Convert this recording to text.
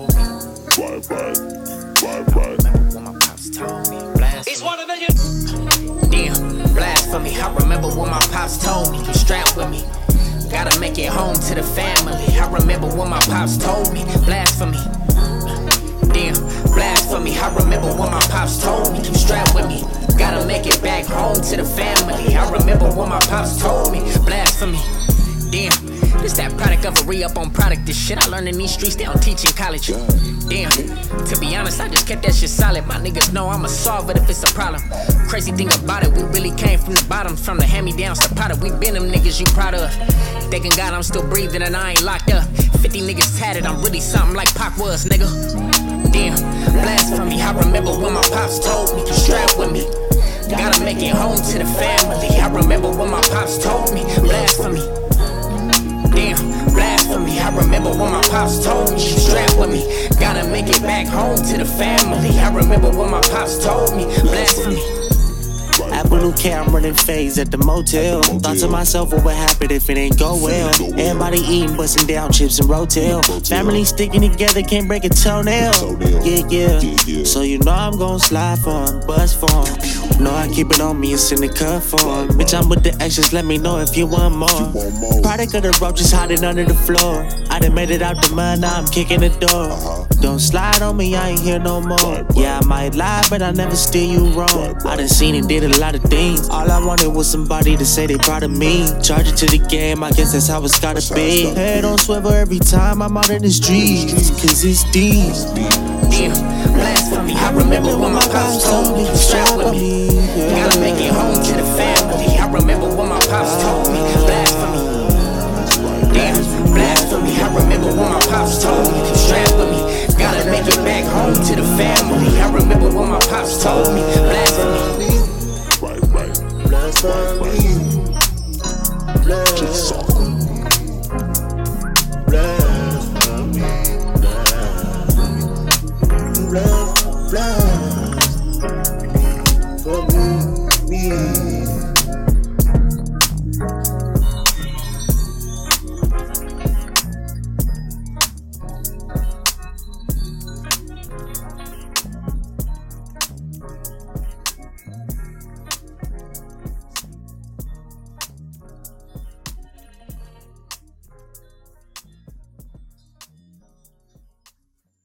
told me. I remember when my pops told me. He's one of the damn, blasphemy. I remember when my pops told me. You strapped with me. Gotta make it home to the family. I remember when my pops told me. Blasphemy. Damn, blasphemy. I remember when my pops told me. You strapped with me. Gotta make it back home to the family. I remember when my pops told me. Blasphemy. Damn, this that product of a re-up on product. This shit I learned in these streets, they don't teach in college. Damn, to be honest, I just kept that shit solid. My niggas know I'ma solve it if it's a problem. Crazy thing about it, we really came from the bottom. From the hand-me-downs to product, we been them niggas you proud of. Thanking God I'm still breathing and I ain't locked up. 50 niggas tatted, I'm really something like Pac was, nigga. Damn, blasphemy. I remember when my pops told me, you strapped with me. Gotta make it home to the family. I remember when my pops told me. Blasphemy. Damn, blasphemy. I remember when my pops told me. You strapped with me. Gotta make it back home to the family. I remember when my pops told me. Blasphemy. Avenue K, I'm running phase at the motel. Thought to myself, what would happen if it ain't go well? Everybody eating, busting down chips and Rotel. Family sticking together, can't break a toenail. Yeah. So you know I'm gon' slide for him, bust for him. Know I keep it on me, it's in the cut for him. Bitch, I'm with the extras, let me know if you want more. Product of the roaches hiding under the floor. I done made it out the mud, now I'm kicking the door. Don't slide on me, I ain't here no more. Yeah, I might lie, but I never steer you wrong. I done seen and did a lot of things. All I wanted was somebody to say they proud of me. Charge it to the game, I guess that's how it's gotta be. Head on swivel every time I'm out in the streets, cause it's deep. Damn, blasphemy. I remember when my pops told me. Strap with me. Gotta make it home to the family. I remember when my pops told me. Blasphemy. Damn, blasphemy. I remember when my pops told me. Strap with me. Gotta make it back home to the family. I remember when my pops told me.